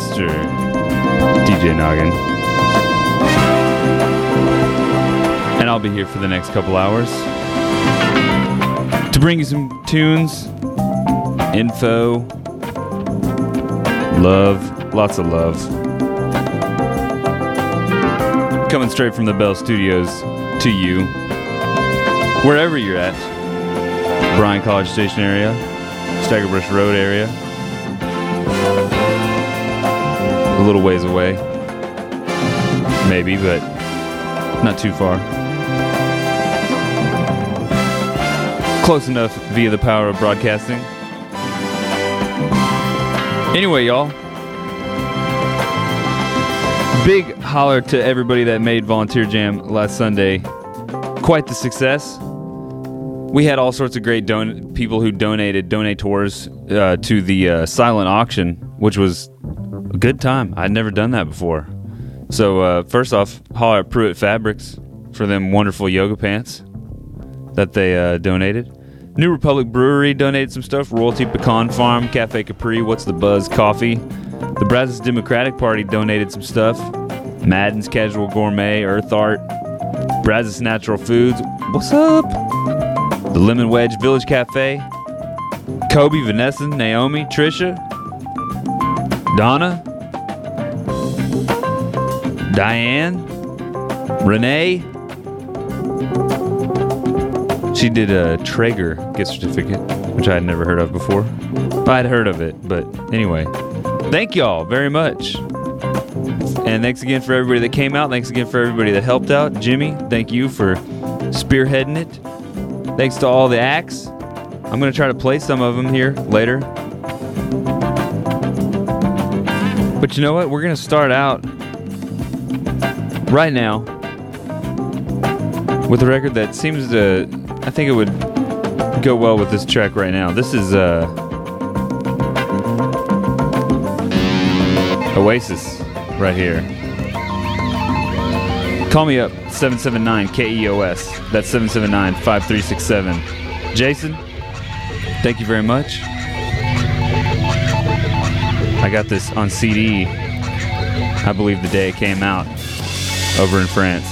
Mr. DJ Noggin. And I'll be here for the next couple hours to bring you some tunes, info, love, lots of love. Coming straight from the Bell Studios to you, wherever you're at. Bryan College Station area, Staggerbrush Road area. A little ways away, maybe, but not too far. Close enough via the power of broadcasting. Anyway, y'all, big holler to everybody that made Volunteer Jam last Sunday. Quite the success. We had all sorts of great people who donators to the silent auction, which was a good time. I'd never done that before. So first off, holler at Pruitt Fabrics for them wonderful yoga pants that they donated. New Republic Brewery donated some stuff. Royalty Pecan Farm, Cafe Capri, What's the Buzz Coffee. The Brazos Democratic Party donated some stuff. Madden's Casual Gourmet, Earth Art, Brazos Natural Foods. What's up? The Lemon Wedge Village Cafe, Kobe, Vanessa, Naomi, Trisha, Donna, Diane, Renee. She did a Traeger gift certificate, which I had never heard of before. I'd heard of it, but anyway. Thank y'all very much. And thanks again for everybody that came out. Thanks again for everybody that helped out. Jimmy, thank you for spearheading it. Thanks to all the acts. I'm going to try to play some of them here later. But you know what? We're going to start out right now with a record that seems to, I think it would go well with this track right now. This is Oasis right here. Call me up, 779-KEOS. That's 779-5367. Jason, thank you very much. I got this on CD, I believe the day it came out, over in France.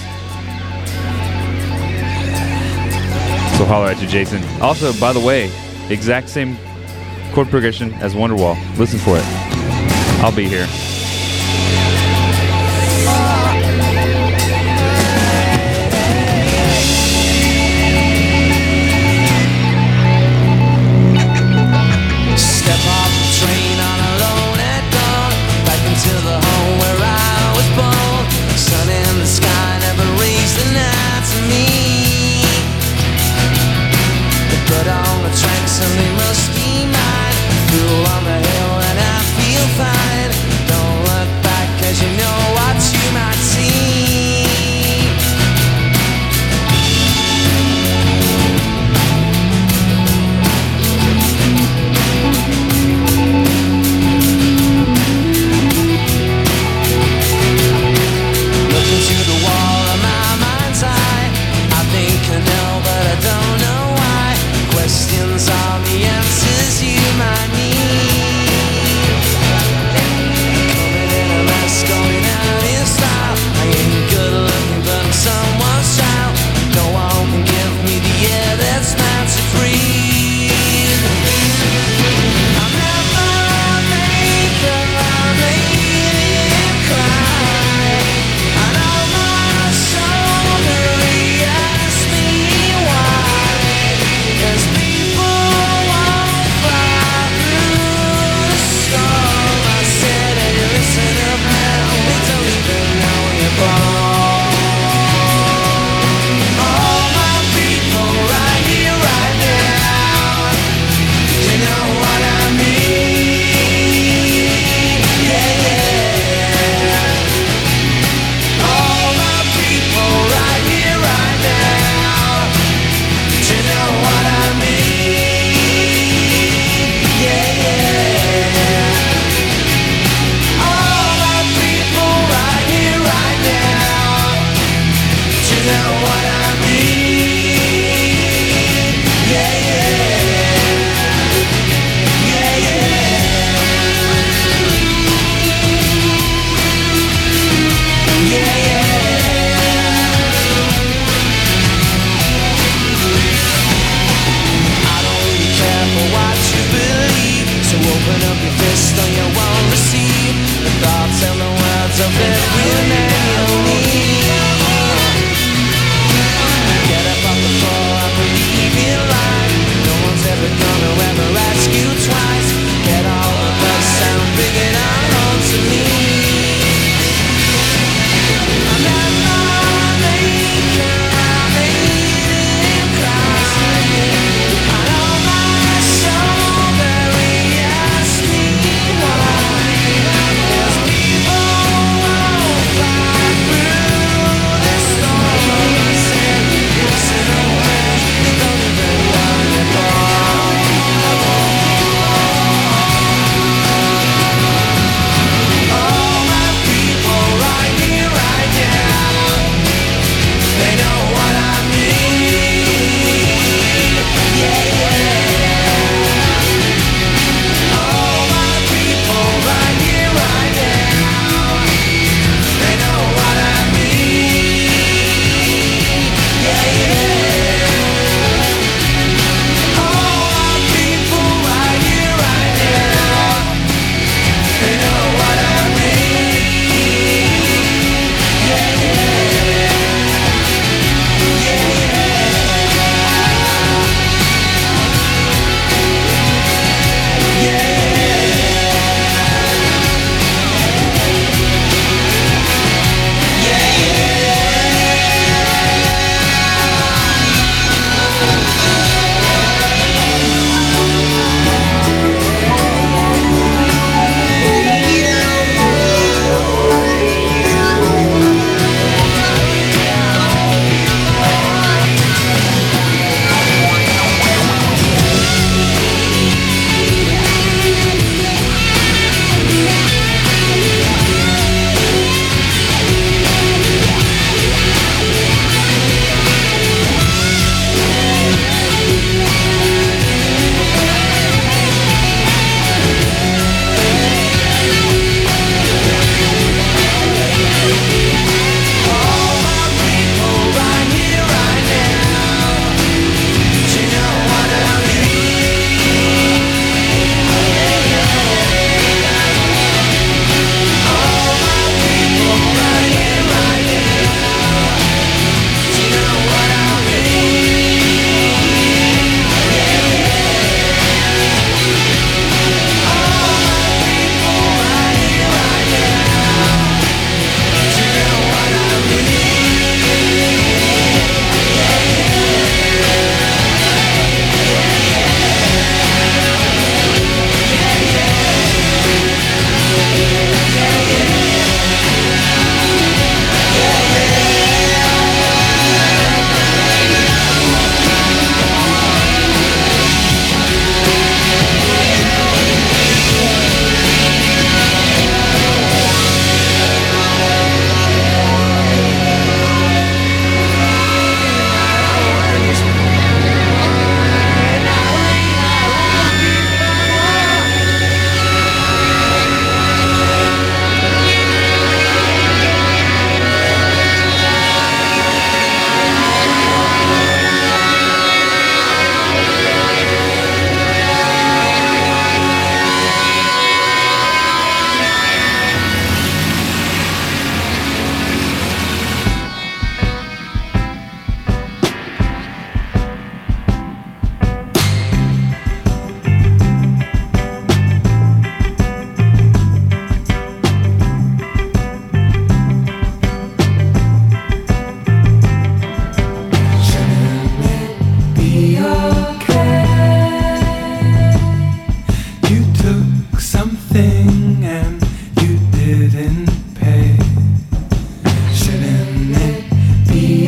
So holler at you, Jason. Also, by the way, exact same chord progression as Wonderwall. Listen for it. I'll be here.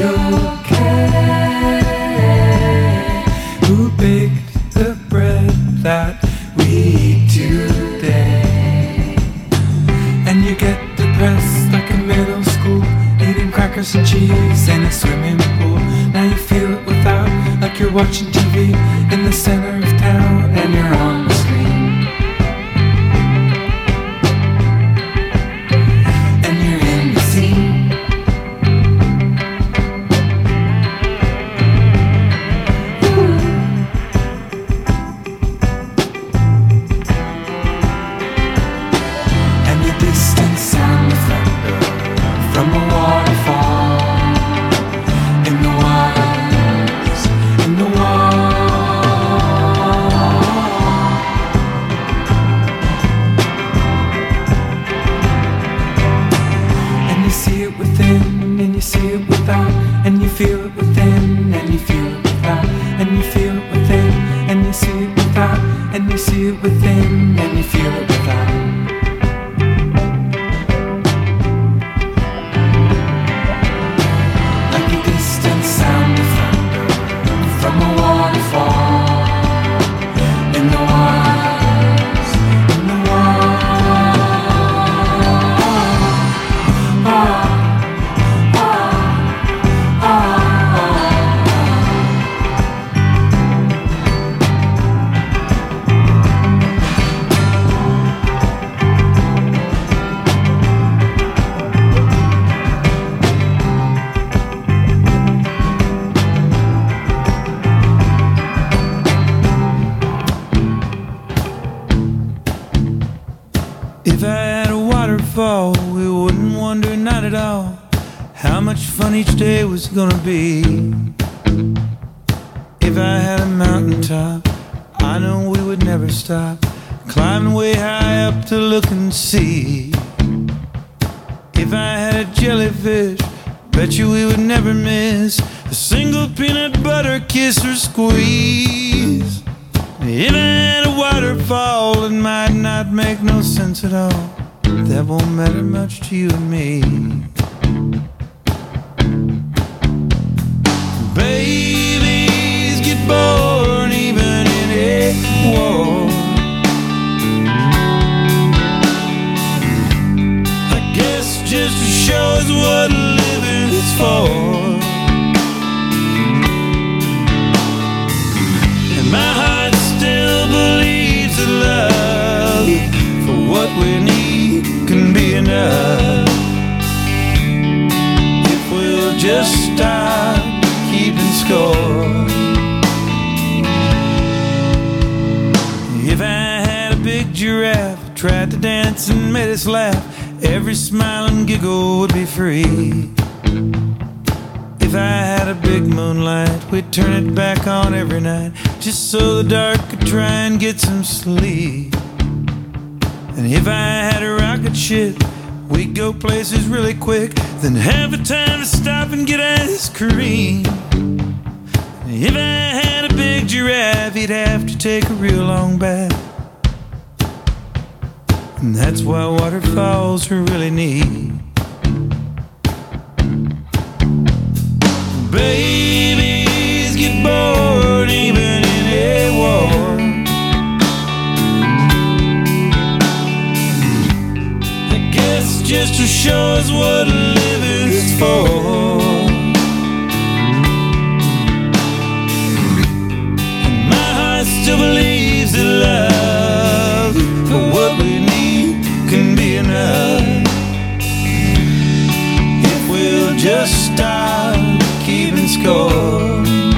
okay? Who baked the bread that we eat today? And you get depressed like in middle school, eating crackers and cheese in a swimming pool. Now you feel it without, like you're watching TV in the center of town and you're on the screen. And you're in the scene. And the distant sound of thunder from a waterfall in the waters, in the and you see it within, and you see it without, and you feel it within, and you feel it without, and you feel it within, and you see it without, and you see it within, and you feel it without. Like a distant sound of thunder from a waterfall in the waters, in the If I had a waterfall, we wouldn't wonder not at all how much fun each day was gonna be. If I had a mountaintop, I know we would never stop climbing way high up to look and see. If I had a jellyfish, bet you we would never miss a single peanut butter kiss or squeeze. If I had a waterfall, it might not make no sense at all. That won't matter much to you and me. Babies get born even in a war. I guess just to show us what living is for. And my heart still believes that love for what we need can be enough if we'll just stop keeping score. If I had a big giraffe, tried to dance and made us laugh, every smile and giggle would be free. If I had a big moonlight, we'd turn it back on every night, just so the dark could try and get some sleep. And if I had a rocket ship, we'd go places really quick, then have the time to stop and get ice cream. And if I had a big giraffe, he'd have to take a real long bath. And that's why waterfalls are really neat. Babies get born even in a war. I guess just to show us what living's for. And my heart still believes that love for what we need can be enough if we'll just stop keeping score.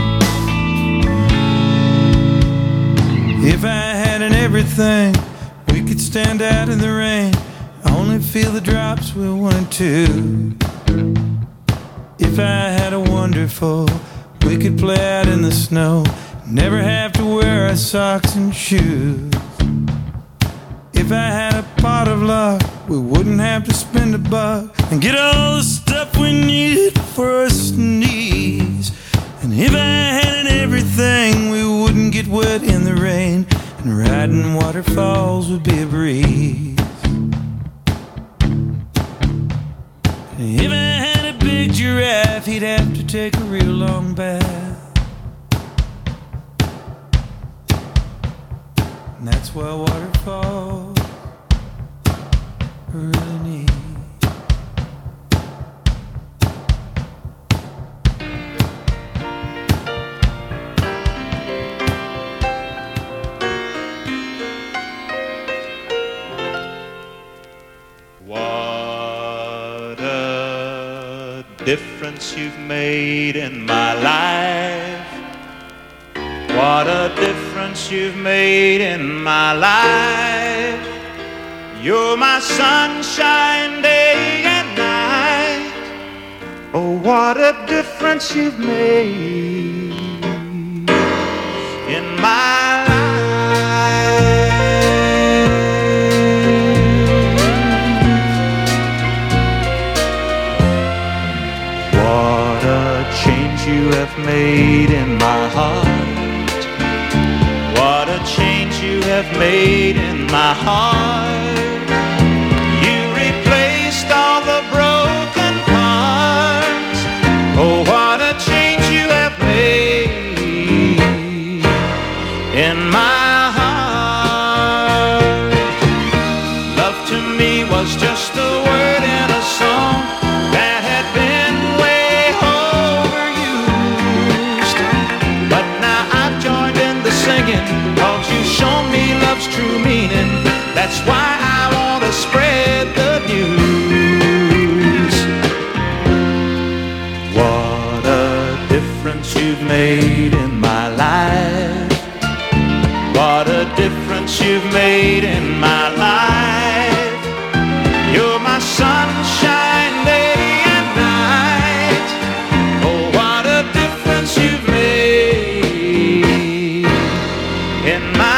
If I had an everything, we could stand out in the rain, only feel the drops we wanted to. If I had a wonderful, we could play out in the snow, never have to wear our socks and shoes. If I had a pot of luck, we wouldn't have to spend a buck and get all the stuff we need for our sneeze. And if I had everything, we wouldn't get wet in the rain, and riding waterfalls would be a breeze. If I had a big giraffe, he'd have to you take a real long bath. And that's why waterfalls are really neat. What a difference you've made in my life. What a difference you've made in my life. You're my sunshine day and night. Oh, what a difference you've made in my life. What a change you have made in my heart. What a change you have made in my heart. You replaced all the broken parts. Oh, what a change you have made in my heart. Love to me was just a word in a song that had been way overused. But now I've joined in the singing, 'cause you've shown me love's true meaning. That's why I want to spread the news. What a difference you've made in my life. What a difference you've made in my life. You're my sunshine day and night. Oh, what a difference you've made in my life.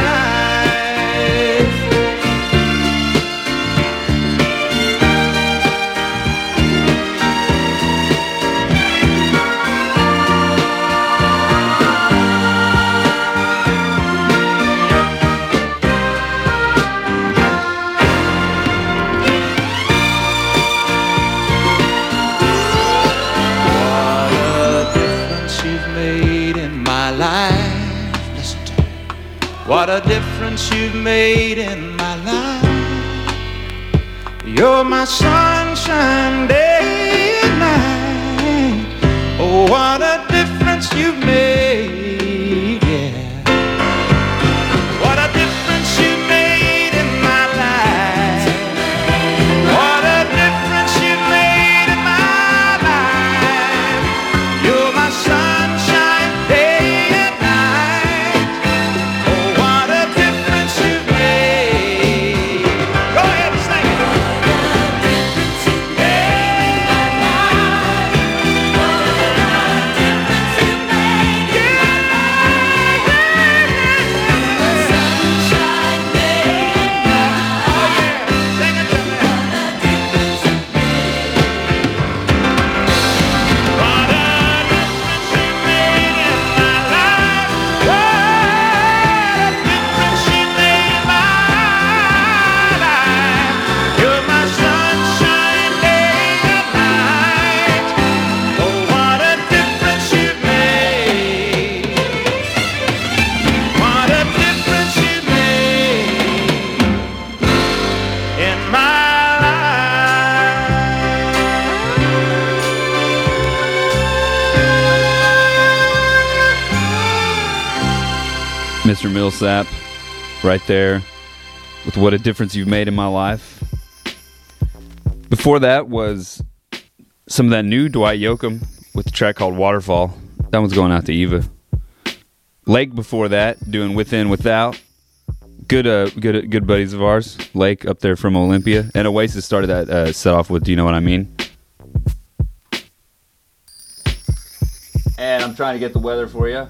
What a difference you've made in my life. You're my sunshine day and night. Oh, what a difference you've made, yeah. What a difference you made in my life. What a difference you made in my life. You're my sunshine day and night. Oh, what a difference you've made. Go ahead and sing it. Mr. Millsap, right there, with What a Difference You've Made in My Life. Before that was some of that new Dwight Yoakam with the track called Waterfall. That one's going out to Eva. Lake before that, doing Within Without. Good buddies of ours. Lake up there from Olympia. And Oasis started that set off with Do You Know What I Mean? And I'm trying to get the weather for you.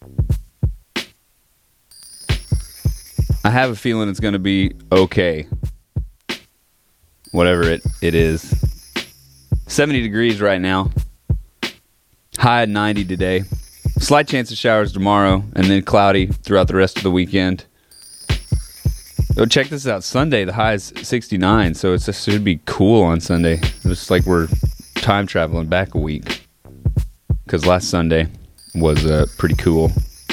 I have a feeling it's going to be okay. Whatever it is. 70 degrees right now. High at 90 today. Slight chance of showers tomorrow, and then cloudy throughout the rest of the weekend. Oh, check this out. Sunday, the high is 69, so it should be cool on Sunday. It's like we're time traveling back a week. because last Sunday was pretty cool.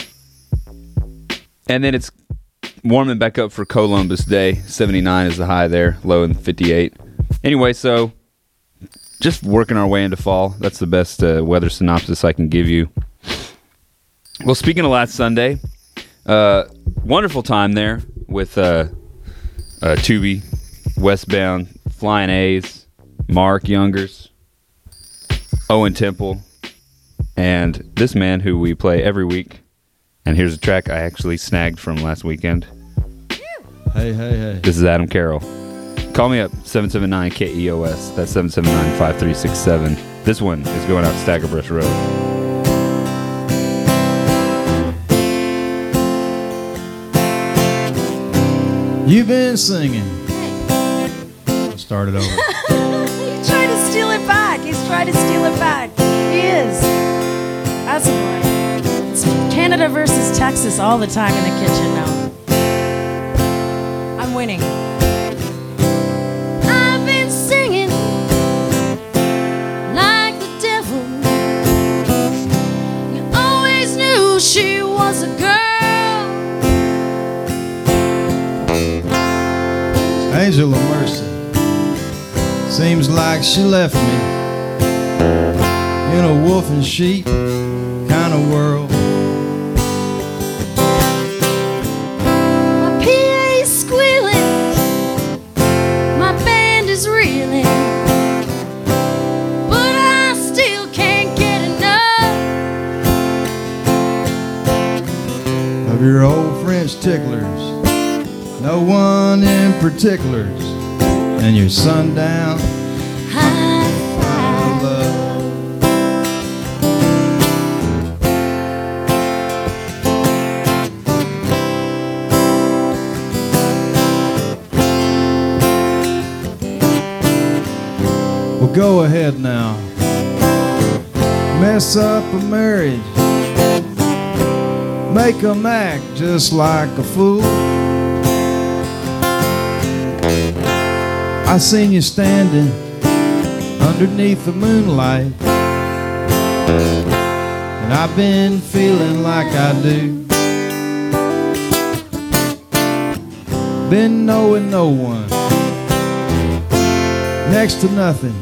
And then it's warming back up for Columbus Day. 79 is the high there, low in 58. Anyway, so just working our way into fall. That's the best weather synopsis I can give you. Well, speaking of last Sunday, wonderful time there with Tubi, Westbound, Flying A's, Mark Youngers, Owen Temple, and this man who we play every week. And here's a track I actually snagged from last weekend. Hey. This is Adam Carroll. Call me up, 779-KEOS. That's 779-5367. This one is going out Staggerbrush Road. You've been singing. Start it over. He's trying to steal it back. He is. That's a boy. It's Canada versus Texas all the time in the kitchen now. I'm winning. I've been singing like the devil. You always knew she was a girl. Angel of Mercy. Seems like she left me in a wolf and sheep kind of world. My PA's squealing, my band is reeling, but I still can't get enough Of your old French ticklers, no one in particulars, and your sundown high five. love. Well, go ahead now. Mess up a marriage. Make 'em act just like a fool. I seen you standing underneath the moonlight, and I've been feeling like I do. Been knowing no one, next to nothing.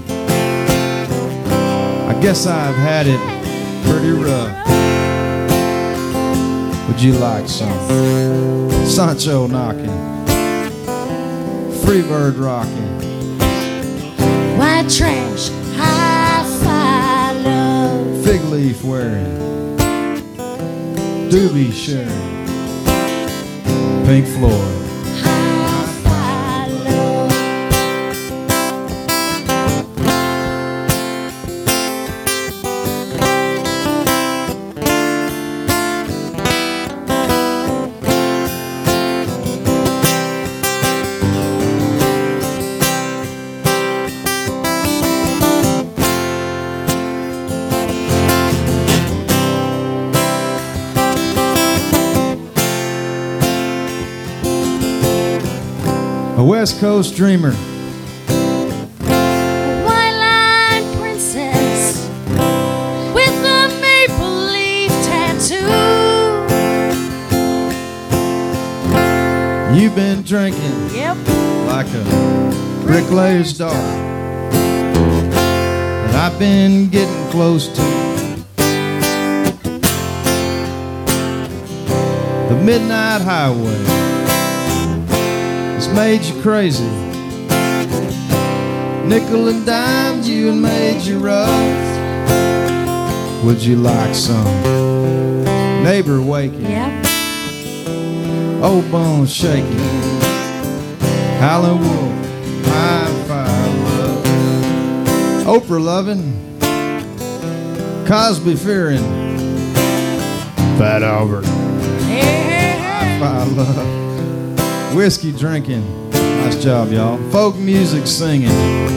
I guess I've had it pretty rough. Would you like some Sancho knocking, Freebird rocking, White trash, hi-fi love. fig leaf wearing, doobie sharing, Pink Floyd? Hi-fi love. A West Coast dreamer, White line princess with a maple leaf tattoo. you've been drinking Yep. like a bricklayer's daughter, and I've been getting close to the midnight highway. It's made you crazy, nickel and dimed you and made you rough. Would you like some neighbor waking, Yep. old bones shaking, howling wolf, hi-fi love, Oprah loving, Cosby fearing, Fat Albert, Hey, hey, hey. hi-fi love, whiskey drinking, nice job y'all, folk music singing,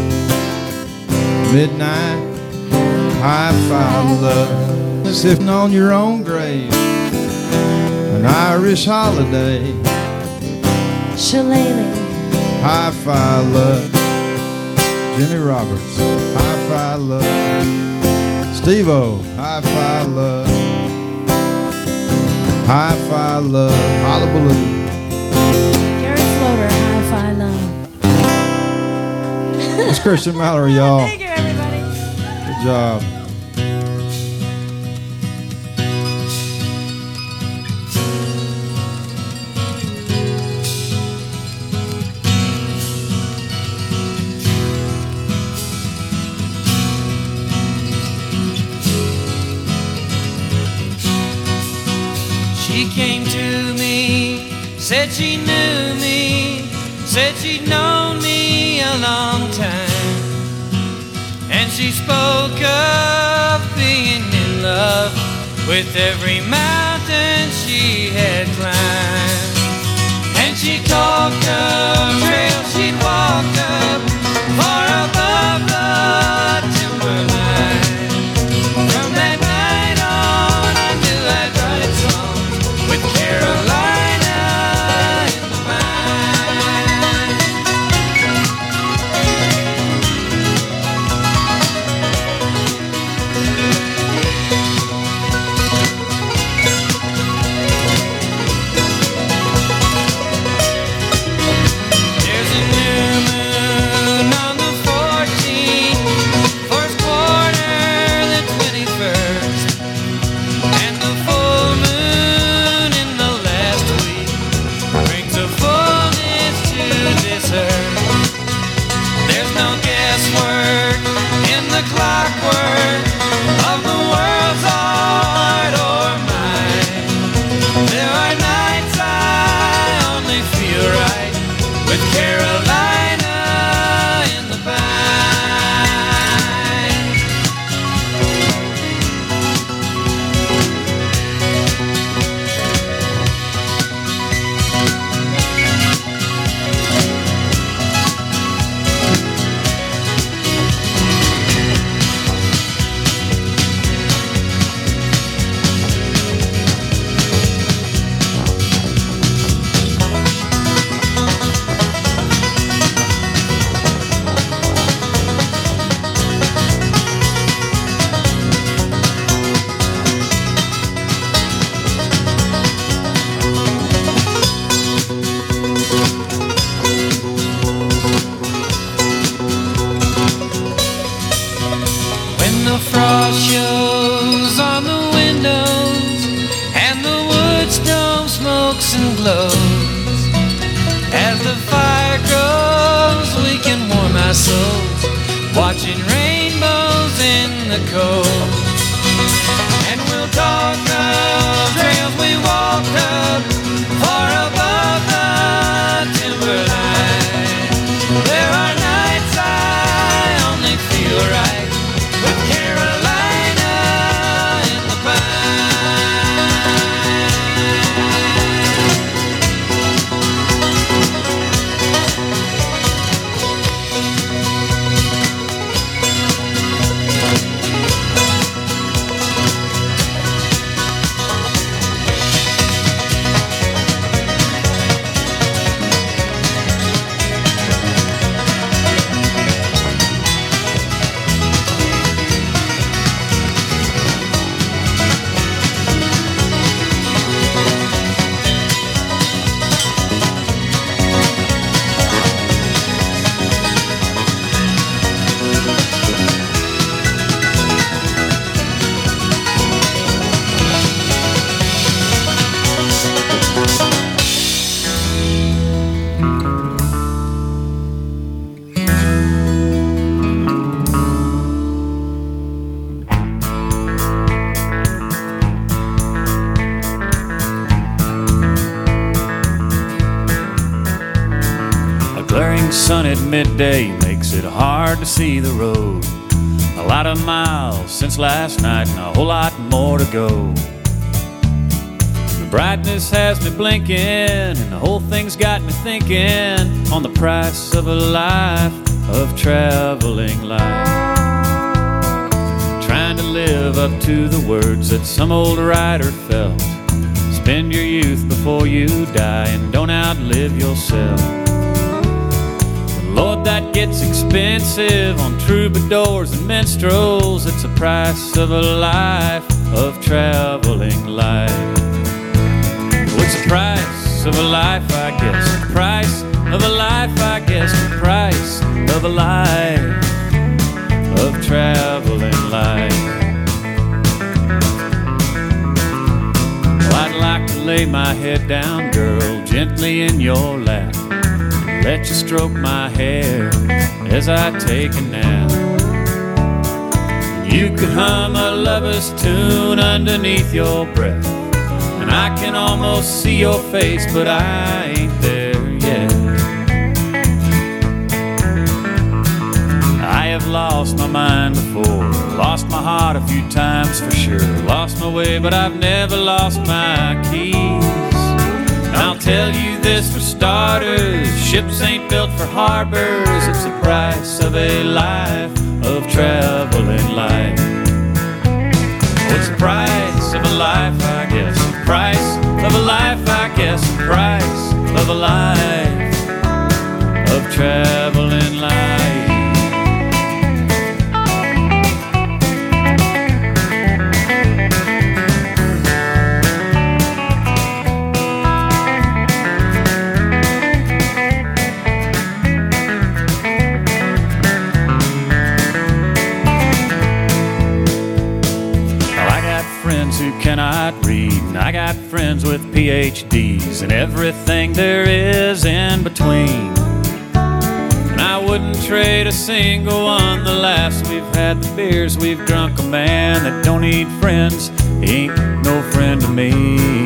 midnight, hi-fi love, sitting on your own grave, an Irish holiday, Shillelagh. hi-fi love, Jimmy Roberts, hi-fi love, Steve-O, Hi-Fi Love. Hi-Fi Love. Hullabaloo. Gary Floater, Hi-Fi Love. It's Christian Mallory, y'all. Thank you, everybody. Good job. She came to me, said she knew me, said she'd known me a long time. And she spoke of being in love with every mountain she had climbed. And she talked of trails she'd walked up far above the timberline. From that night on, I knew I'd write songs with Carolina in the mind. There's a new moon on the 14th, first quarter the 21st, and the full moon in the last week brings a fullness to this earth. There's no guesswork in the clockwork of the world's art or mine. There are nights I only feel right with Carolina in the vine. When the frost shows on the windows and the wood stove smokes and glows, as the fire grows we can warm our souls watching rainbows in the cold. And we'll talk of trails we walked up far above the timberline. There are nights I only feel right with Carolina in the Glaring sun at midday makes it hard to see the road. A lot of miles since last night and a whole lot more to go. The brightness has me blinking and the whole thing's got me thinking on the price of a life of traveling light. Trying to live up to the words that some old writer felt. Spend your youth before you die and don't outlive yourself. Lord, that gets expensive on troubadours and minstrels. It's the price of a life of traveling life. What's the price of a life, I guess? The price of a life, I guess. The price of a life of traveling life. Well, I'd like to lay my head down, girl, gently in your lap. Let you stroke my hair as I take a nap. You could hum a lover's tune underneath your breath, and I can almost see your face, but I ain't there yet. I have lost my mind before, lost my heart a few times for sure. Lost my way, but I've never lost my keys. I'll tell you this for starters, ships ain't built for harbors. It's the price of a life of traveling life. What's the price of a life, I guess? The price of a life, I guess. The price of a life of traveling life. Who cannot read, and I got friends with PhDs and everything there is in between. And I wouldn't trade a single one. The laughs we've had, the beers we've drunk. A man that don't need friends, he ain't no friend to me.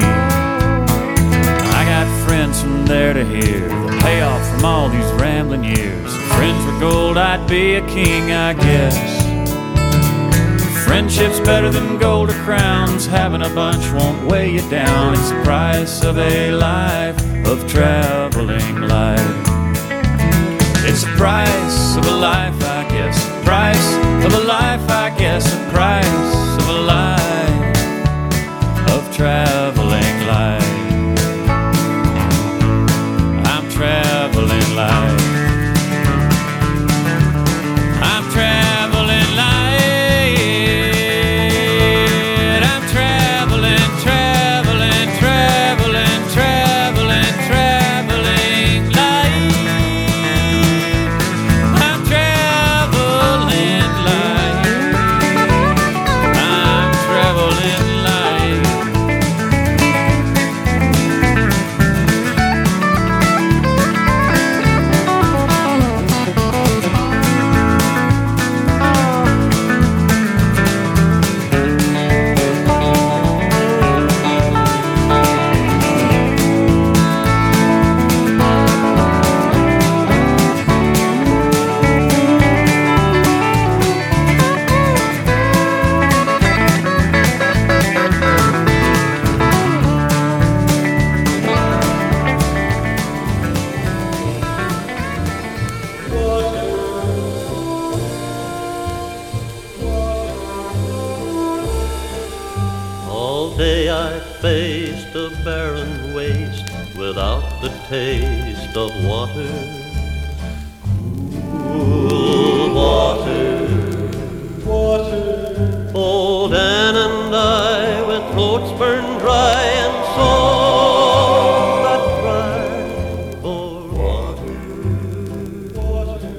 I got friends from there to here, the payoff from all these rambling years. If friends were gold, I'd be a king, I guess. Friendship's better than gold or crowns. Having a bunch won't weigh you down. It's the price of a life of traveling life. It's the price of a life, I guess. The price of a life, I guess. The price of a life of traveling life. I'm traveling life. I'm traveling life. Taste of water, cool water, water. Old Ann and I, with throats burned dry and souls that cry for water, water,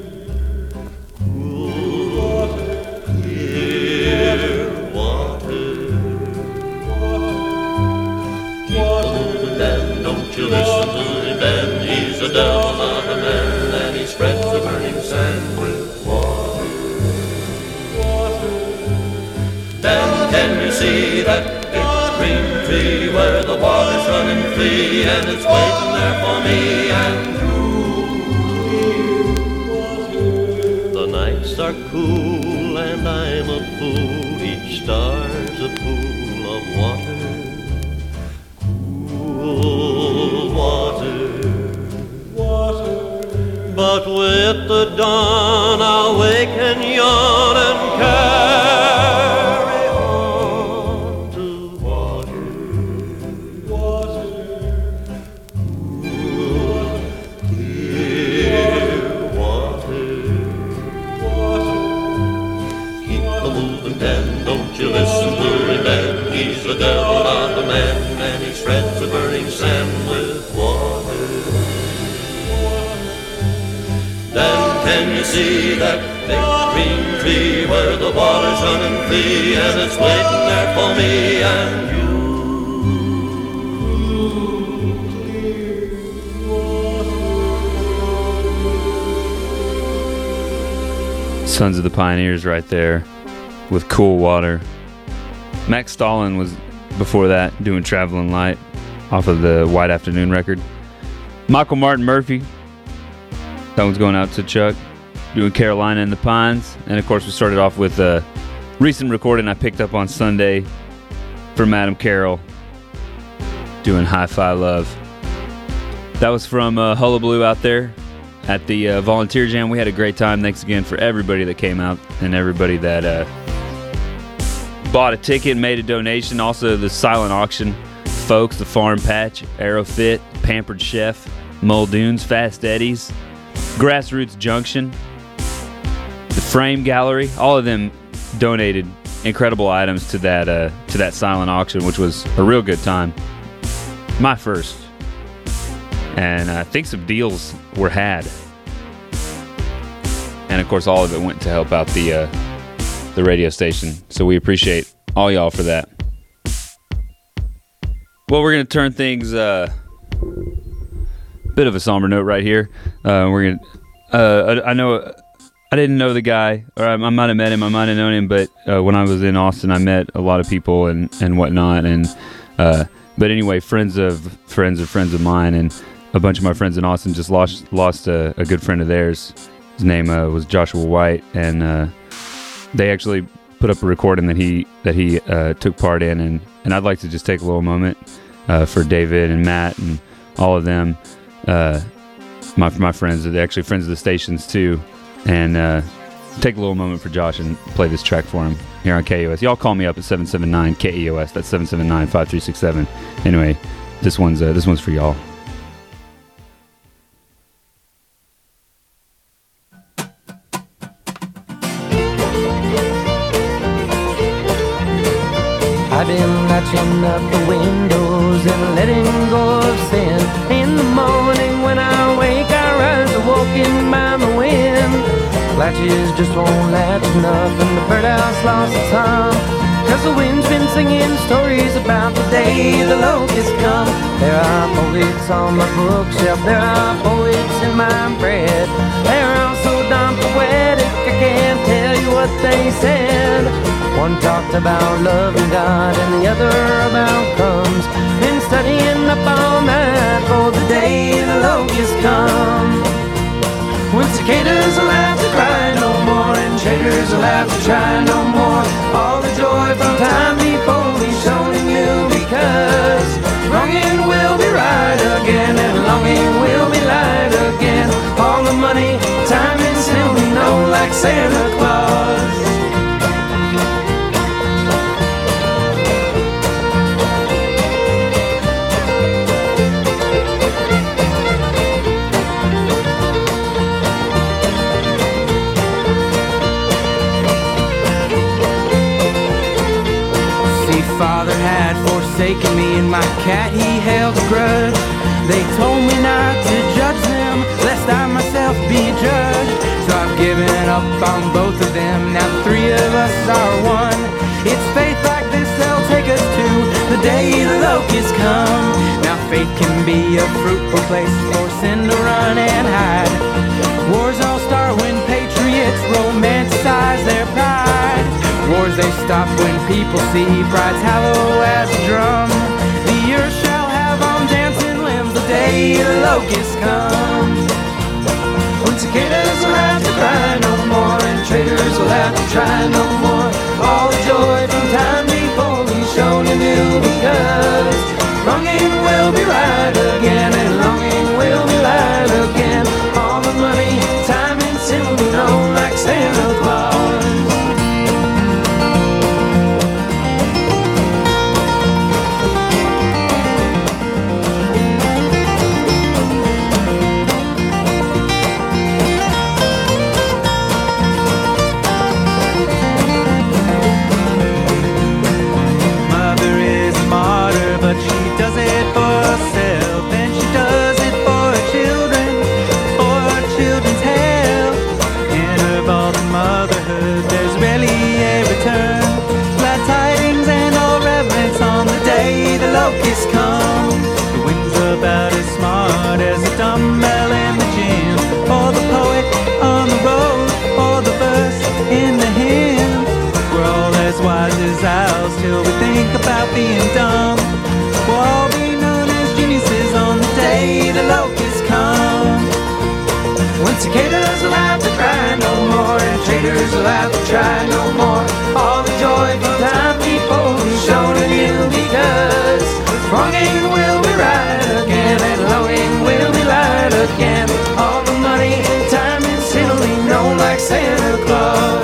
cool water, clear water, water. Then don't you listen to Ben, he's a devil of a man, and he spreads the burning sand with water, water. Then can you see that big green tree where the water's running free, and it's waiting there for me and you? The nights are cool and I'm a fool, each star's a pool of water. But with the dawn I'll wake and yawn and carry on to water, water, cool, clear water. see that big green tree where the water's running free, and it's waiting there for me and you. Sons of the Pioneers right there with Cool Water. Max Stalin was before that doing Traveling Light off of the White Afternoon record. Michael Martin Murphey, that one's going out to Chuck, doing Carolina in the Pines. And of course we started off with a recent recording I picked up on Sunday from Adam Carroll, doing Hi-Fi Love. That was from Hullabaloo out there at the Volunteer Jam. We had a great time. Thanks again for everybody that came out and everybody that bought a ticket and made a donation. Also the silent auction folks, the Farm Patch, Aerofit, Pampered Chef, Muldoon's, Fast Eddie's, Grassroots Junction, the Frame Gallery, all of them donated incredible items to that silent auction, which was a real good time. My first. And I think some deals were had. And of course, all of it went to help out the radio station. So we appreciate all y'all for that. Well, we're going to turn things bit of a somber note right here. We're going to I know I didn't know the guy, or I might have met him, I might have known him, but when I was in Austin, I met a lot of people and whatnot. And but anyway, friends of friends of mine, and a bunch of my friends in Austin just lost a good friend of theirs. His name was Joshua White, and they actually put up a recording that he took part in, and I'd like to just take a little moment for David and Matt and all of them, my friends, they're actually friends of the stations too, and take a little moment for Josh and play this track for him here on KEOS. Y'all call me up at 779 KEOS. That's 779-5367. Anyway, this one's for y'all. I've been latching up the windows and letting go of sin. In the morning when I wake, I rise awoken by the wind. Latches just won't latch enough, and the birdhouse lost its hum. 'Cause the wind's been singing stories about the day the locusts come. There are poets on my bookshelf, there are poets in my bread. They're all so darn poetic, I can't tell you what they said. One talked about loving God and the other about crumbs. Been studying up all night for the day the locusts come. When cicadas will have to cry no more, and traders will have to try no more. All the joy from time before we shown in you, because longing will be right again, and longing will be light again. All the money, time, and sin we know like Santa Claus. Father had forsaken me, and my cat he held a grudge. They told me not to judge them, lest I myself be judged. So I've given up on both of them, now the three of us are one. It's faith like this that'll take us to the day the locusts come. Now faith can be a fruitful place for sin to run and hide. Wars all start when patriots romanticize their pride. Wars they stop when people see pride's hollow as a drum. The earth shall have on dancing limbs the day the locusts come. When cicadas will have to cry no more, and traders will have to try no more. All the joy from time before we shown anew, because longing will be right again, and longing will be light again. All the money, time, and sin will be known like Santa Claus. locusts come. The wind's about as smart as a dumbbell in the gym, or the poet on the road, or the verse in the hymn. We're all as wise as owls till we think about being dumb. We'll all be known as geniuses on the day the locusts come. When cicadas will have to cry no more, and traders will have to try no more, all the joyful time people will be shown anew, because wronging will be right again, and longing will be light again. All the money, time, and sin will be known like Santa Claus.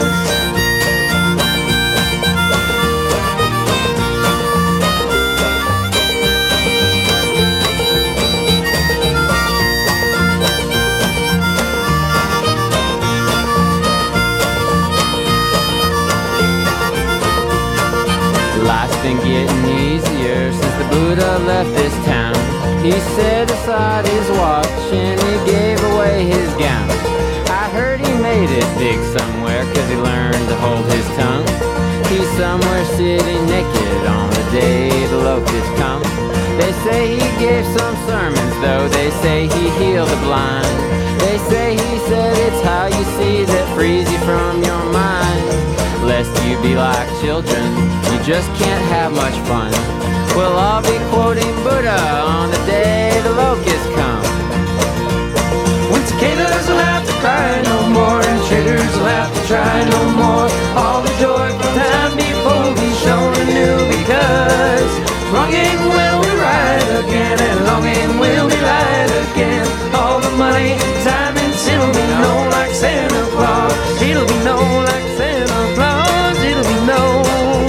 Life's been getting easier since the Buddha left this town. He set aside his watch and he gave away his gown. I heard he made it big somewhere, cause he learned to hold his tongue. He's somewhere sitting naked on the day the locusts come. They say he gave some sermons, though they say he healed the blind. They say he said it's how you see that frees you from your mind. Lest you be like children, you just can't have much fun. We'll all be quoting Buddha on the day the locusts come. When cicadas will have to cry no more, and traders will have to try no more, all the joy from time people will be shown anew, because wronging will be right again, and longing will be light again. All the money, time, and sin will be known like Santa Claus. It'll be known like Santa Claus. It'll be known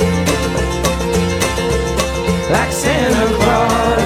like Santa Claus.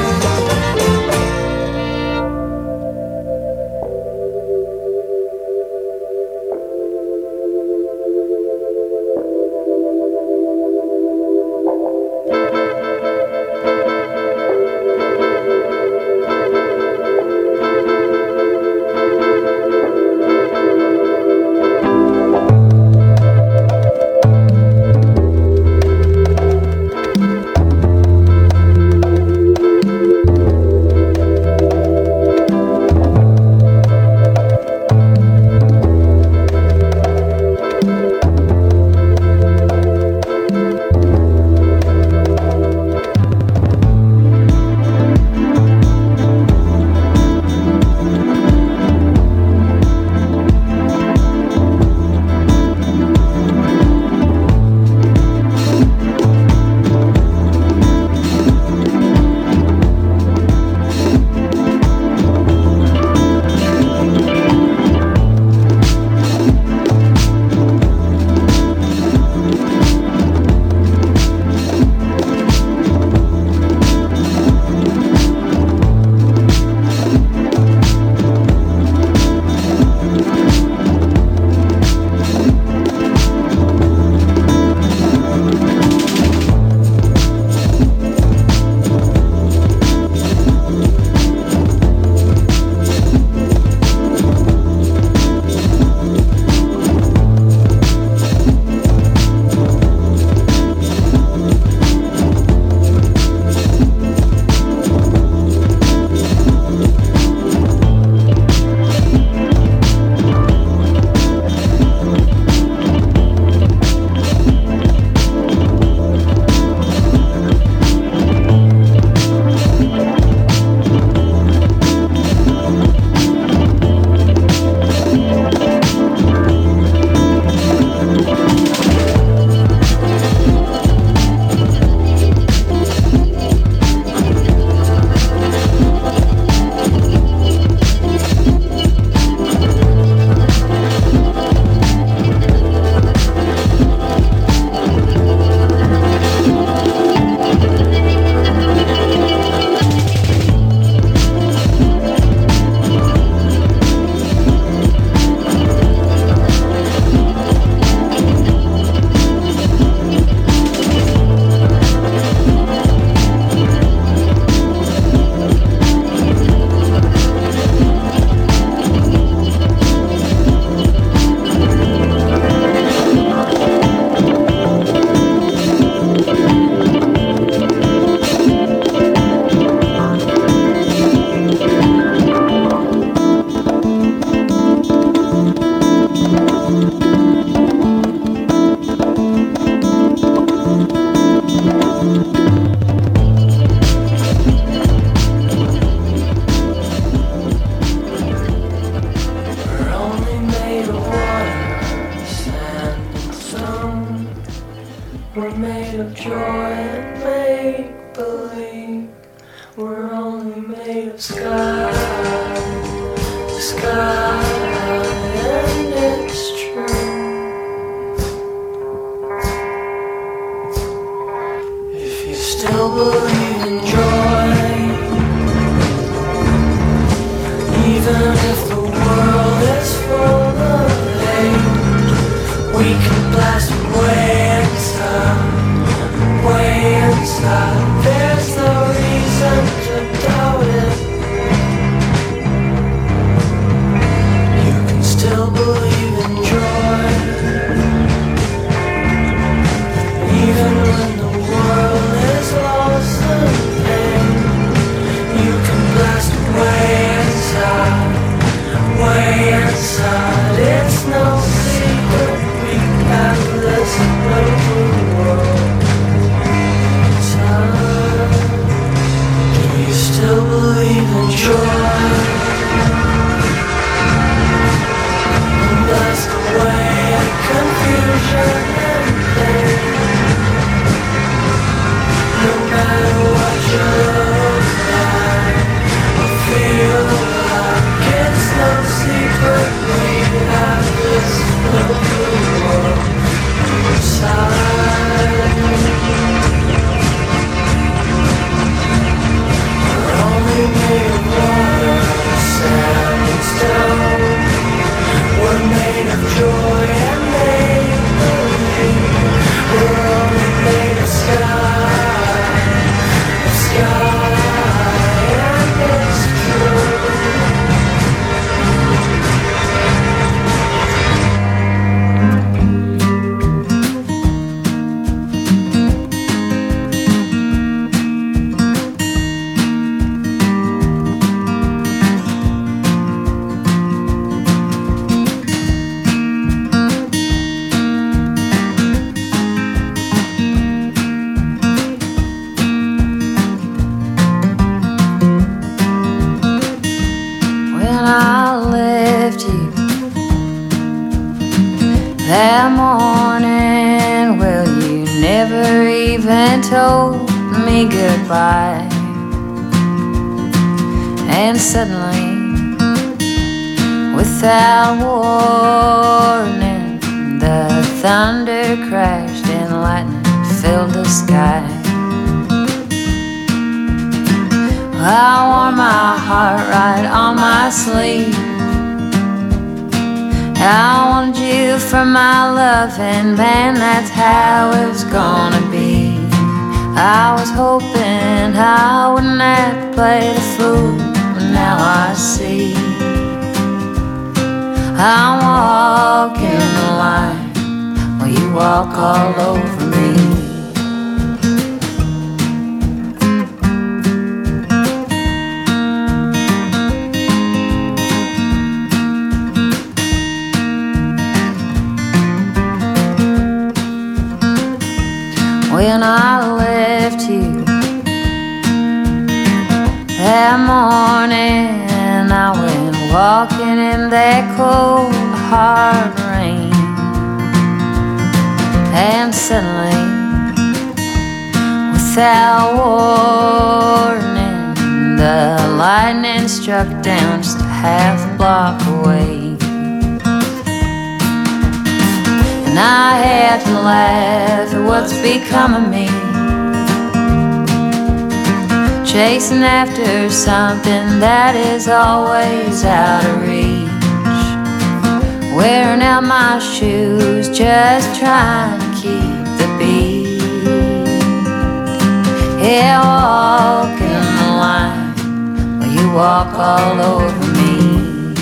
and make believe we're only made of sky, sky, and it's true. If you still believe in joy, even if the world is full of hate, we can blast way inside, way inside. There's no reason to doubt it. You can still believe in joy, even when the world is lost in pain. You can blast way inside, way inside. It's no secret we have this little world. Time. Do you still believe in joy? And blast away confusion and pain. No matter what you look like or feel like, it's no secret we have this little world inside. We're only made of water, sand and stone. We're made of joy and made believe. We're only made of sky, and it's true. When I left you that morning, well, you never even told me goodbye. And suddenly, without warning, the thunder crashed and lightning filled the sky. I wore my heart right on my sleeve. I wanted you for my loving man, that's how it was gonna be. I was hoping I wouldn't have played a fool, but now I see I'm walking the line while you walk all over me. When I left you that morning, I went walking in that cold, hard rain. And suddenly, without warning, the lightning struck down just a half block away. And I had to laugh at what's become of me, chasing after something that is always out of reach, wearing out my shoes just trying to keep the beat. Yeah, walking the line while you walk all over me.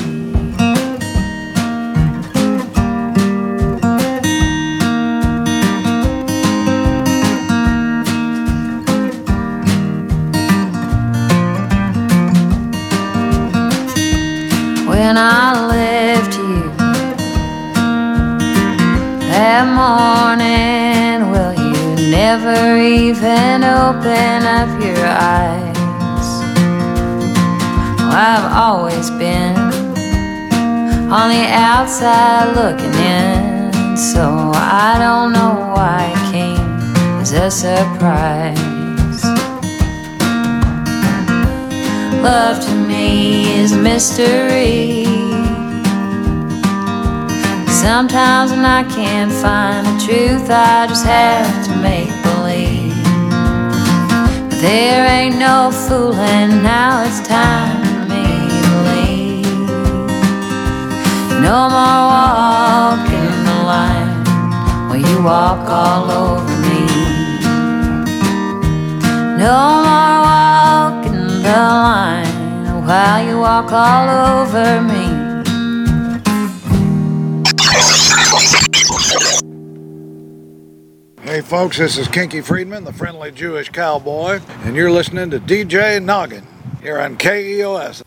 When I left you that morning, well, you never even open up your eyes. Well, I've always been on the outside looking in, so I don't know why I came is a surprise. Love to me is a mystery. Sometimes when I can't find the truth, I just have to make believe. But there ain't no fooling, now it's time for me to leave. No more walking the line while you walk all over me. No more walking the line while you walk all over me. Hey folks, this is Kinky Friedman, the friendly Jewish cowboy, and you're listening to DJ Noggin here on KEOS.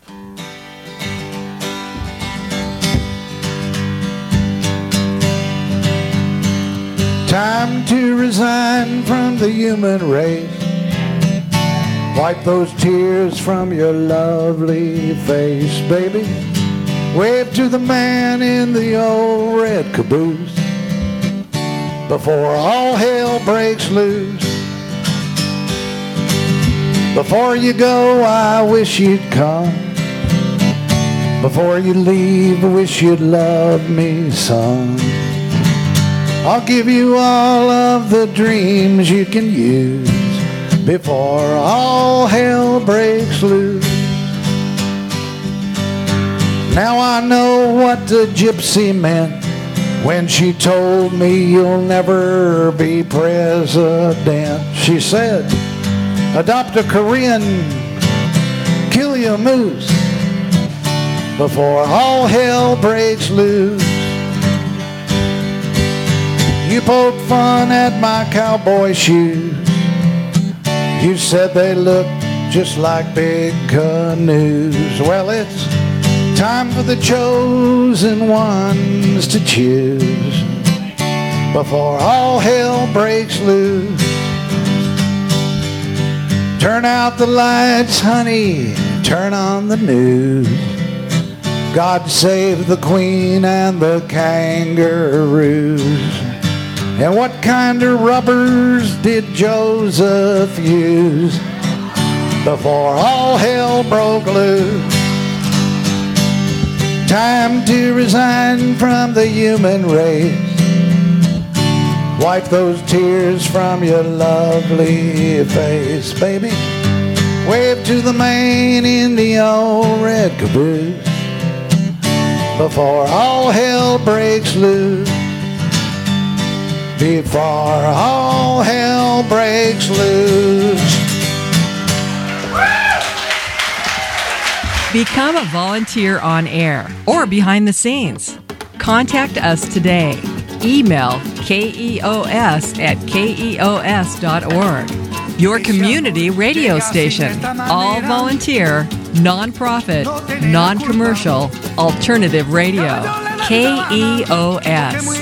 Time to resign from the human race. Wipe those tears from your lovely face, baby. Wave to the man in the old red caboose before all hell breaks loose. Before you go, I wish you'd come. Before you leave, I wish you'd love me some. I'll give you all of the dreams you can use before all hell breaks loose. Now I know what the gypsy meant when she told me you'll never be president. She said, adopt a Korean, kill your moose before all hell breaks loose. You poke fun at my cowboy shoes. You said they look just like big canoes. Well, it's time for the chosen ones to choose before all hell breaks loose. Turn out the lights, honey, turn on the news. God save the Queen and the kangaroos. And what kind of rubbers did Joseph use before all hell broke loose? Time to resign from the human race. Wipe those tears from your lovely face, baby. Wave to the man in the old red caboose before all hell breaks loose. Before all hell breaks loose. Become a volunteer on air or behind the scenes. Contact us today. Email keos@keos.org. Your community radio station. All volunteer, non-profit, non-commercial, alternative radio. KEOS.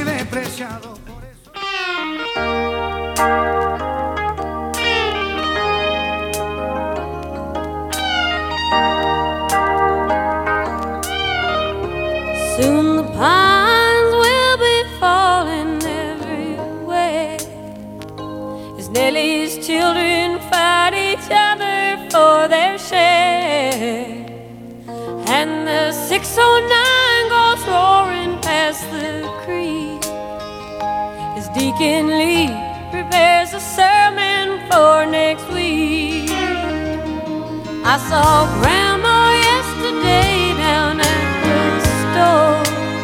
Soon the pines will be falling everywhere as Nelly's children fight each other for their share, and the 609 goes roaring past the creek as Deacon Lee prepares a sermon for next week. I saw Grandma yesterday down at well,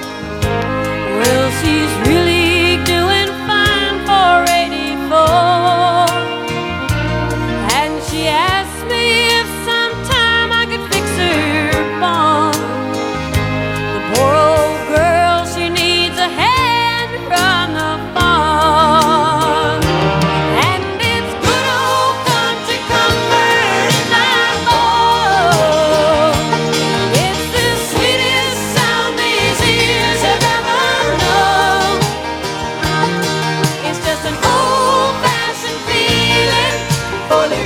she's really doing fine for 84. And she asked me if sometime I could fix her bond. The poor old girl, she needs a hand from the farm. And it's good old country comfort that oh, it's the sweetest sound these ears have ever known. It's just an old-fashioned feeling fully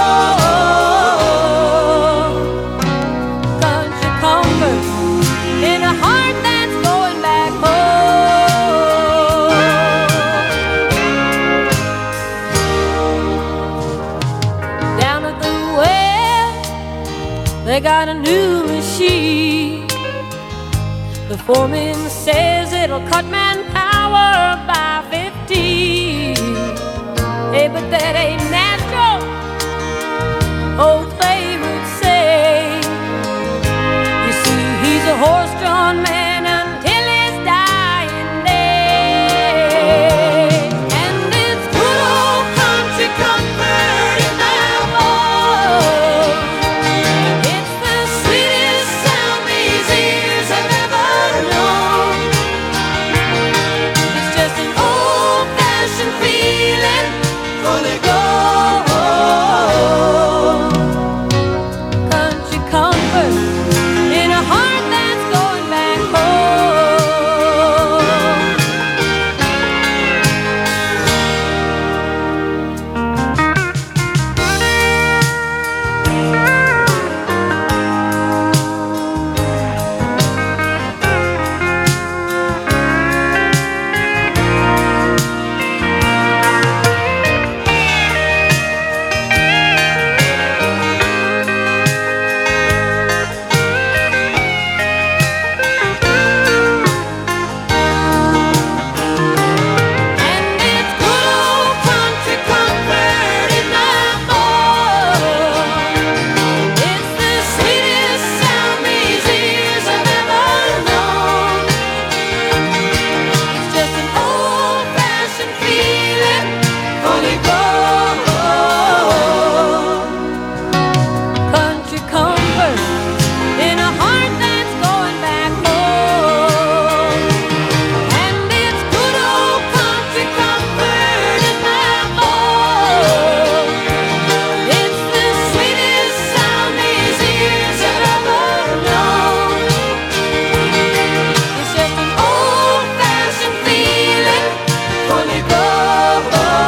grown. Country comfort in a heart that's going back home. they got a new machine. The foreman says it'll cut manpower by 15. Hey, but that ain't natural, old Clay would say. You see, he's a horse-drawn man until his dying day. And it's good old country comfort in my bones. It's the sweetest sound these ears have ever known. It's just an old-fashioned feeling fully grown. Country comfort in a heart that's going back home. And it's good old country comfort in my bones. It's the sweetest sound these ears have ever known. It's just an old-fashioned feeling fully grown. Country comfort in a heart that's going back home. And it's good old country comfort in my bones. It's the sweetest sound these ears have ever known. It's just an old-fashioned feeling fully grown.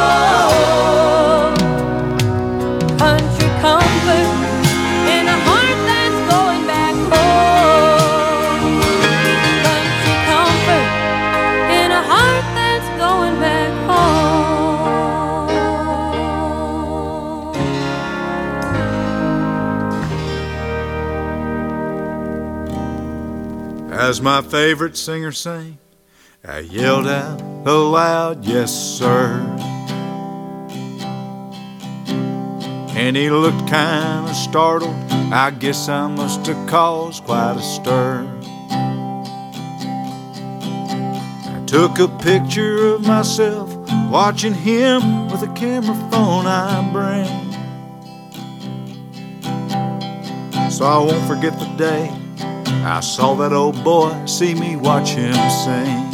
Country comfort in a heart that's going back home. Country comfort in a heart that's going back home. As my favorite singer sang, I yelled out aloud, yes, sir. And he looked kind of startled. I guess I must have caused quite a stir. I took a picture of myself watching him with a camera phone I bring, so I won't forget the day I saw that old boy see me watch him sing.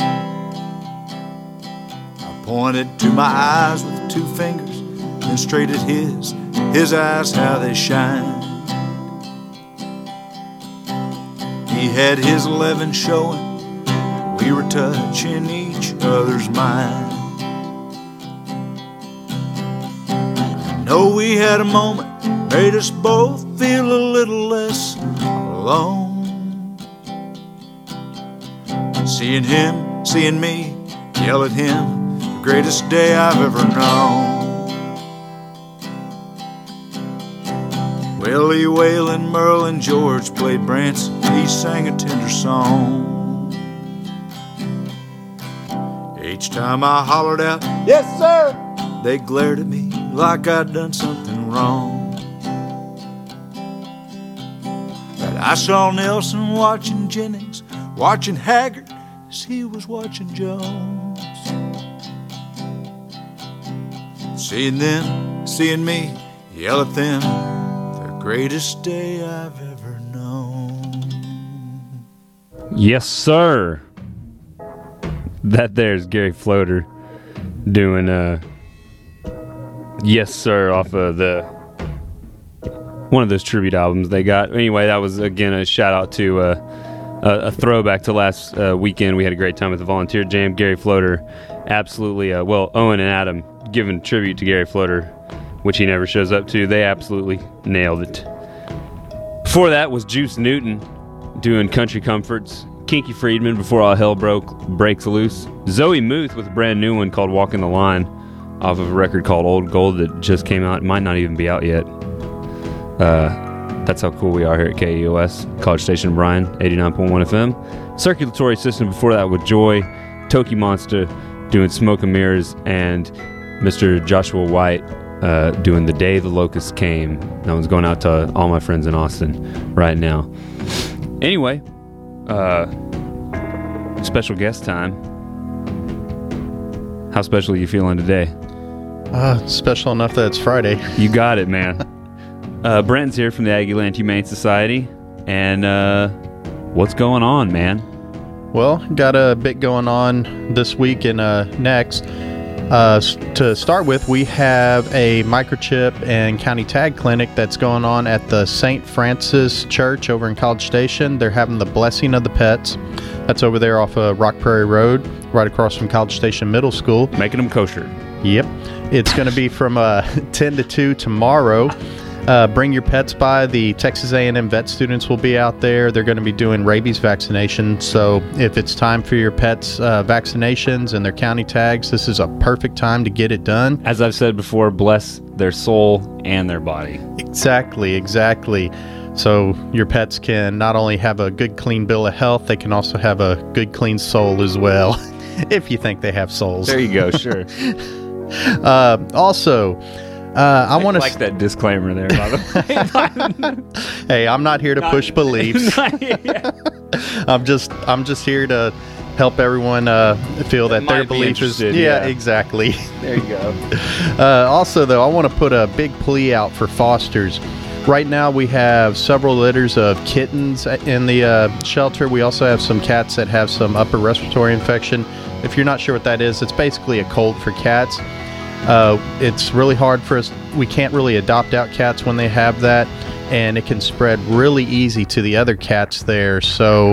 I pointed to my eyes with 2 fingers, then straight at his eyes, how they shine. He had his 11 showing, we were touching each other's mind. I know we had a moment, made us both feel a little less alone. Seeing him, seeing me, yell at him, the greatest day I've ever known. Willie, Waylon, Merle, and George played Branson, each sang a tender song. Each time I hollered out, yes, sir, they glared at me like I'd done something wrong. But I saw Nelson watching Jennings, watching Haggard as he was watching Jones. Seeing them, seeing me, yell at them, the greatest day I've ever known. Yes, sir. That there's Gary Floater doing Yes, Sir off of one of those tribute albums they got. Anyway, that was, again, a shout out to a throwback to last weekend. We had a great time at the Volunteer Jam. Gary Floater, absolutely, Owen and Adam giving tribute to Gary Floater, which he never shows up to. They absolutely nailed it. Before that was Juice Newton doing Country Comforts. Kinky Friedman, Before All Hell Breaks Loose. Zoe Muth with a brand new one called Walking the Line off of a record called Old Gold that just came out. It might not even be out yet. That's how cool we are here at KEOS, College Station Bryan, 89.1 FM. Circulatory System before that with Joy, Toki Monster doing Smoke and Mirrors, and Mr. Joshua White doing The Day the Locust Came. That one's going out to all my friends in Austin right now. Anyway, special guest time. How special are you feeling today? Special enough that it's Friday. You got it, man. Brenton's here from the Aggieland Humane Society. And what's going on, man? Well, got a bit going on this week and next. To start with, we have a microchip and county tag clinic that's going on at the St. Francis Church over in College Station. They're having the Blessing of the Pets. That's over there off of Rock Prairie Road, right across from College Station Middle School. Making them kosher. Yep. It's going to be from 10 to 2 tomorrow. Bring your pets by. The Texas A&M vet students will be out there. They're going to be doing rabies vaccination. So if it's time for your pets' vaccinations and their county tags, this is a perfect time to get it done. As I've said before, bless their soul and their body. Exactly. So your pets can not only have a good, clean bill of health, they can also have a good, clean soul as well, if you think they have souls. There you go, sure. Also, I want to like that disclaimer there, by the way. Hey, I'm not here to push beliefs. I'm just here to help everyone feel that their belief is. Yeah, exactly. There you go. Also, though, I want to put a big plea out for fosters. Right now, we have several litters of kittens in the shelter. We also have some cats that have some upper respiratory infection. If you're not sure what that is, it's basically a cold for cats. It's really hard for us. We can't really adopt out cats when they have that, and it can spread really easy to the other cats there. So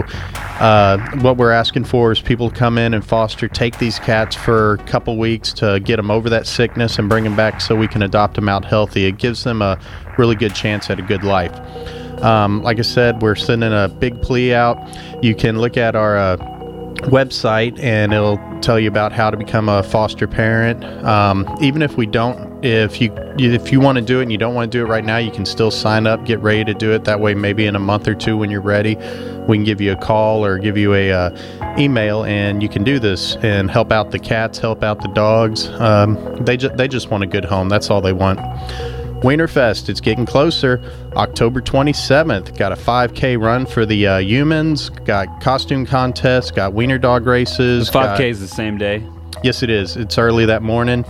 what we're asking for is people to come in and foster, take these cats for a couple weeks to get them over that sickness and bring them back so we can adopt them out healthy. It gives them a really good chance at a good life. Like I said, we're sending a big plea out. You can look at our website and it'll tell you about how to become a foster parent. Even if we don't, if you want to do it and you don't want to do it right now, you can still sign up, get ready to do it. That way, maybe in a month or two when you're ready, we can give you a call or give you a email, and you can do this and help out the cats, help out the dogs. They just want a good home. That's all they want. Wienerfest, it's getting closer. October 27th, got a 5K run for the humans, got costume contests, got wiener dog races. The 5K is the same day? Yes, it is. It's early that morning.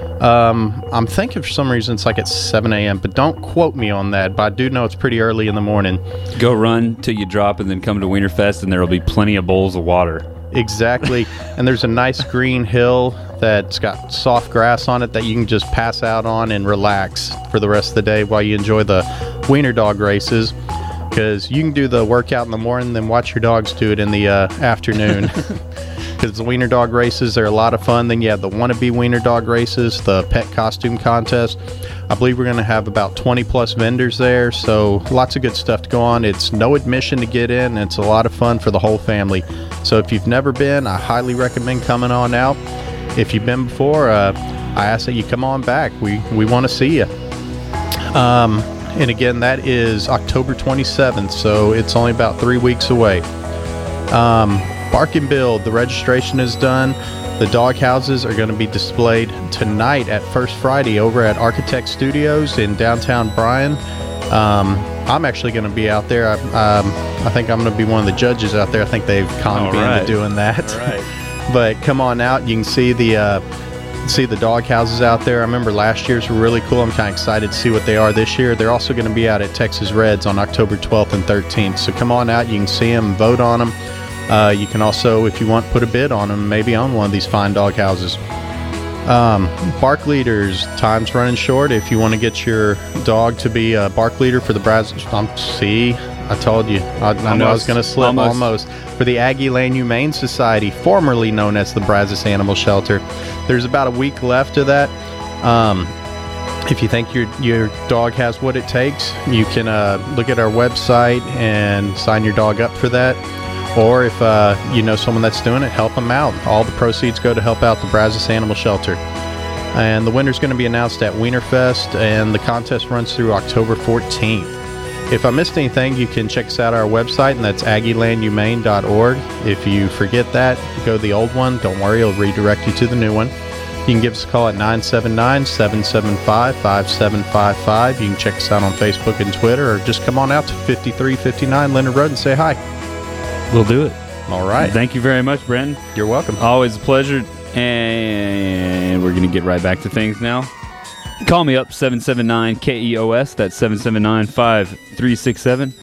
I'm thinking for some reason it's like at 7 a.m., but don't quote me on that, but I do know it's pretty early in the morning. Go run till you drop and then come to Wienerfest, and there will be plenty of bowls of water. Exactly. And there's a nice green hill that's got soft grass on it that you can just pass out on and relax for the rest of the day while you enjoy the wiener dog races, because you can do the workout in the morning, then watch your dogs do it in the afternoon. Because the wiener dog races are a lot of fun. Then you have the wannabe wiener dog races, the pet costume contest. I believe we're going to have about 20 plus vendors there, so lots of good stuff to go on. It's no admission to get in, and it's a lot of fun for the whole family. So if you've never been, I highly recommend coming on out. If you've been before, I ask that you come on back. We want to see you. And again, that is October 27th, so it's only about 3 weeks away. Bark and Build, the registration is done. The dog houses are going to be displayed tonight at First Friday over at Architect Studios in downtown Bryan. I'm actually going to be out there. I think I'm going to be one of the judges out there. I think they've conned me into doing that. But come on out. You can see the dog houses out there. I remember last year's were really cool. I'm kind of excited to see what they are this year. They're also going to be out at Texas Reds on October 12th and 13th. So come on out. You can see them, vote on them. You can also, if you want, put a bid on them, maybe on one of these fine dog houses. Bark leaders, time's running short. If you want to get your dog to be a bark leader for the see, I told you. I knew I was going to slip almost. For the Aggieland Humane Society, formerly known as the Brazos Animal Shelter. There's about a week left of that. If you think your dog has what it takes, you can look at our website and sign your dog up for that. Or if you know someone that's doing it, help them out. All the proceeds go to help out the Brazos Animal Shelter. And the winner's going to be announced at Wienerfest, and the contest runs through October 14th. If I missed anything, you can check us out our website, and that's aggielandhumane.org. If you forget that, go to the old one. Don't worry, it'll redirect you to the new one. You can give us a call at 979-775-5755. You can check us out on Facebook and Twitter, or just come on out to 5359 Leonard Road and say hi. We'll do it. All right. Thank you very much, Brenton. You're welcome. Always a pleasure. And we're going to get right back to things now. Call me up, 779-KEOS. That's 779-5367.